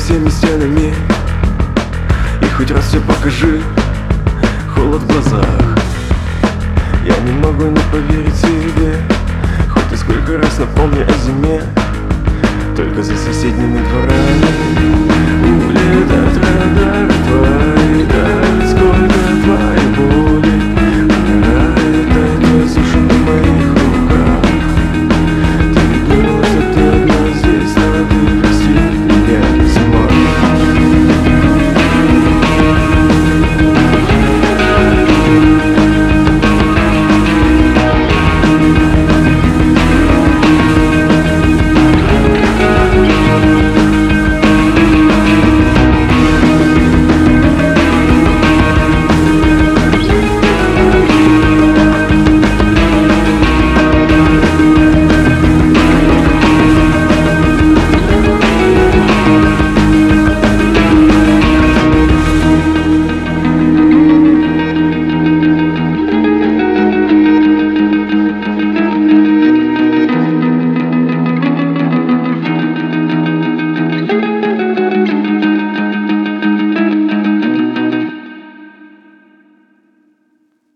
всеми стенами. И хоть раз все покажи, холод в глазах. Я не могу не поверить себе, хоть ты сколько раз напомни о зиме. Только за соседними дворами улетают радары твои. Да, сколько твоих